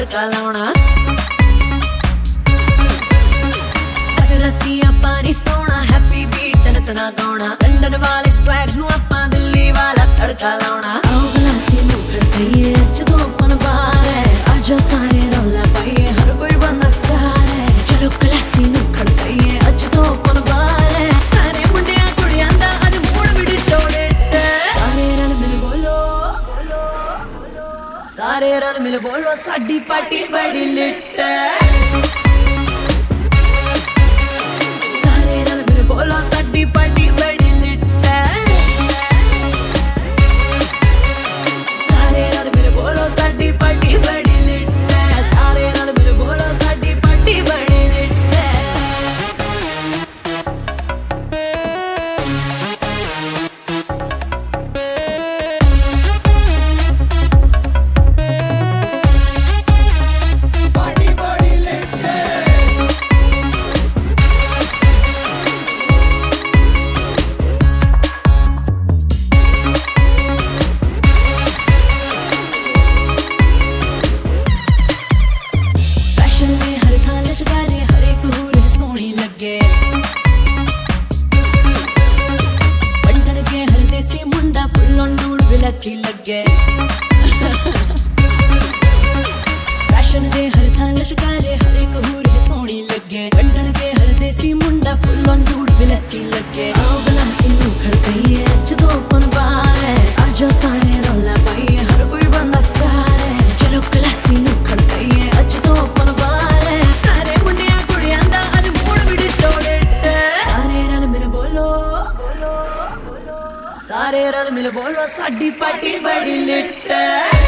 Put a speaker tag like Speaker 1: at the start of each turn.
Speaker 1: तड़का लाउणा राती आपां नी सोना हैप्पी बीट ते नचना गाउणा लंडन वाले स्वैग नूं आपां दिल्ली वाला तड़का लाउणा आओ गलासी नूं खड़काइए जदों अपन बाहर है आजा सारे रौला पाइए हर कोई बंदा स्टार है चलो गलासी नूं खड़काइए जदों अपन बाहर है सारे मुंडियां कुड़ियां दा अज मूड विच स्टोरेट सारे रल मिल बोलो सारे रल मिल बोलो साडी पार्टी बड़ी लिट बोलो साडी पार्टी बड़ी लिट सारे रल मिल बोलो साडी पार्टी बड़ी लिट सारे रल मिल बोलो साडी पार्टी बड़ी लिट पार्टी बड़ी लिट लगे फैशन दे हर थां लशकारे हर एक हूर है सोहनी लगे बंडन के हर देसी मुंडा फुल ऑन डूड बिलती लगे आओ गलासी नूं खड़काइए जदों अपन बाहर है आजा सारे रौला पाइए हर कोई बंदा स्टार है चलो गलासी नूं खड़काइए जदों अपन बाहर है सारे मुंडियां कुड़ियां दा अज मूड विच स्टोरेट सारे रल मिल बोलो सारे रल मिल बोलो साडी पार्टी बड़ी लिट